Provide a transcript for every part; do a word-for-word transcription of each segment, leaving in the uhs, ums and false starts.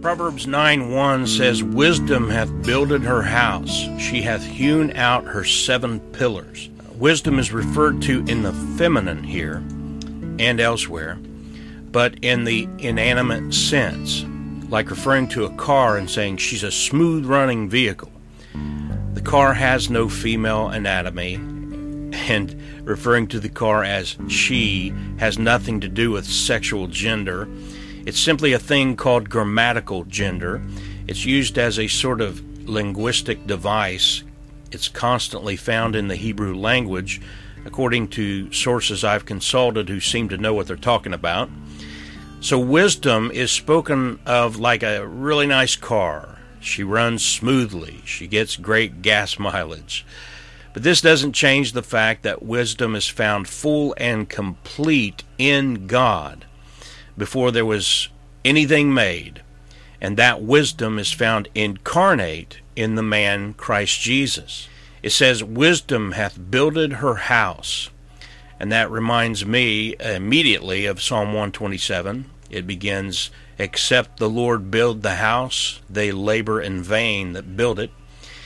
Proverbs nine one says, Wisdom hath builded her house, she hath hewn out her seven pillars. Wisdom is referred to in the feminine here and elsewhere, but in the inanimate sense, like referring to a car and saying she's a smooth-running vehicle. The car has no female anatomy, and referring to the car as she has nothing to do with sexual gender. It's simply a thing called grammatical gender. It's used as a sort of linguistic device. It's constantly found in the Hebrew language, according to sources I've consulted who seem to know what they're talking about. So wisdom is spoken of like a really nice car. She runs smoothly. She gets great gas mileage. But this doesn't change the fact that wisdom is found full and complete in God before there was anything made, and that wisdom is found incarnate in the man Christ Jesus. It says, Wisdom hath builded her house, and that reminds me immediately of Psalm one twenty-seven. It begins, Except the Lord build the house, they labor in vain that build it.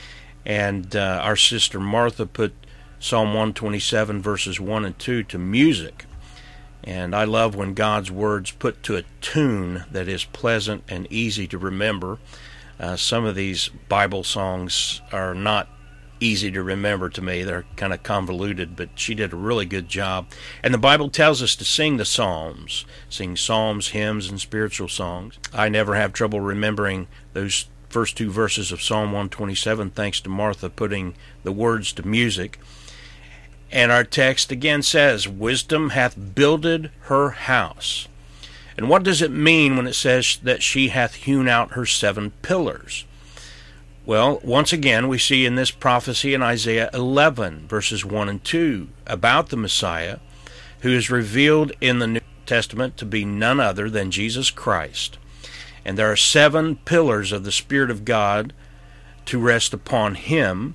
And uh, our sister Martha put Psalm one twenty-seven verses one and two to music. And I love when God's words put to a tune that is pleasant and easy to remember. Uh, some of these Bible songs are not easy to remember to me. They're kind of convoluted, but she did a really good job. And the Bible tells us to sing the Psalms, sing psalms, hymns, and spiritual songs. I never have trouble remembering those first two verses of Psalm one twenty-seven, thanks to Martha putting the words to music. And our text again says, Wisdom hath builded her house. And what does it mean when it says that she hath hewn out her seven pillars? Well, once again, we see in this prophecy in Isaiah eleven, verses one and two, about the Messiah, who is revealed in the New Testament to be none other than Jesus Christ. And there are seven pillars of the Spirit of God to rest upon him,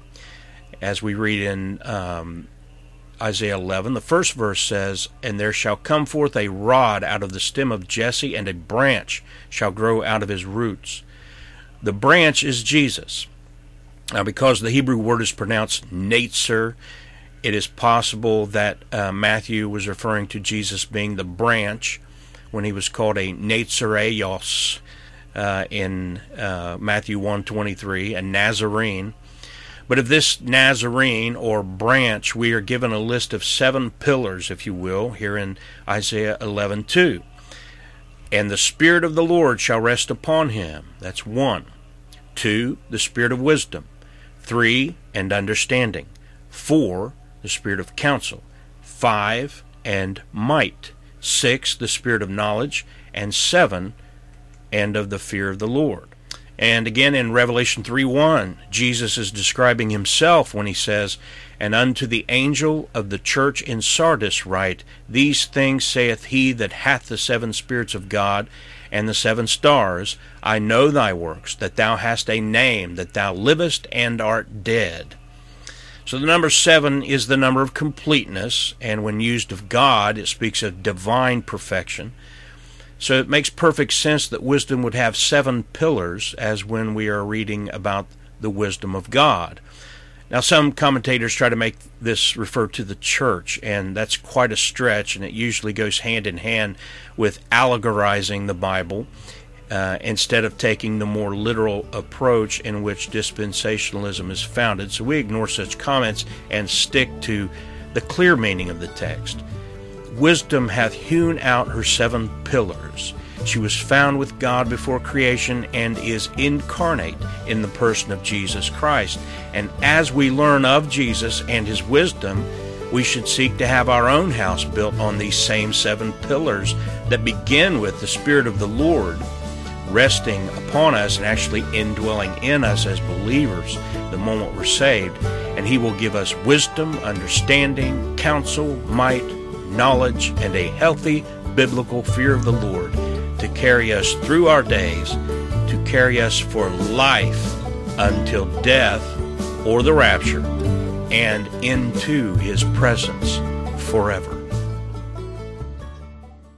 as we read in um, Isaiah eleven. The first verse says, And there shall come forth a rod out of the stem of Jesse, and a branch shall grow out of his roots. The branch is Jesus. Now, because the Hebrew word is pronounced Netzer, it is possible that uh, Matthew was referring to Jesus being the branch when he was called a Netzareos uh, in uh, Matthew one twenty-three, a Nazarene. But of this Nazarene, or branch, we are given a list of seven pillars, if you will, here in Isaiah eleven two. And the Spirit of the Lord shall rest upon him. That's one. Two, the Spirit of wisdom. Three, and understanding. Four, the Spirit of counsel. Five, and might. Six, the Spirit of knowledge. And seven, and of the fear of the Lord. And again in Revelation three one, Jesus is describing himself when he says, And unto the angel of the church in Sardis write, These things saith he that hath the seven spirits of God, and the seven stars. I know thy works, that thou hast a name, that thou livest and art dead. So the number seven is the number of completeness, and when used of God, it speaks of divine perfection. So it makes perfect sense that wisdom would have seven pillars, as when we are reading about the wisdom of God. Now, some commentators try to make this refer to the church, and that's quite a stretch, and it usually goes hand in hand with allegorizing the Bible uh, instead of taking the more literal approach in which dispensationalism is founded. So we ignore such comments and stick to the clear meaning of the text. Wisdom hath hewn out her seven pillars. She was found with God before creation and is incarnate in the person of Jesus Christ. And as we learn of Jesus and his wisdom, we should seek to have our own house built on these same seven pillars that begin with the Spirit of the Lord resting upon us and actually indwelling in us as believers the moment we're saved. And he will give us wisdom, understanding, counsel, might, knowledge, and a healthy biblical fear of the Lord to carry us through our days, to carry us for life until death or the rapture, and into his presence forever.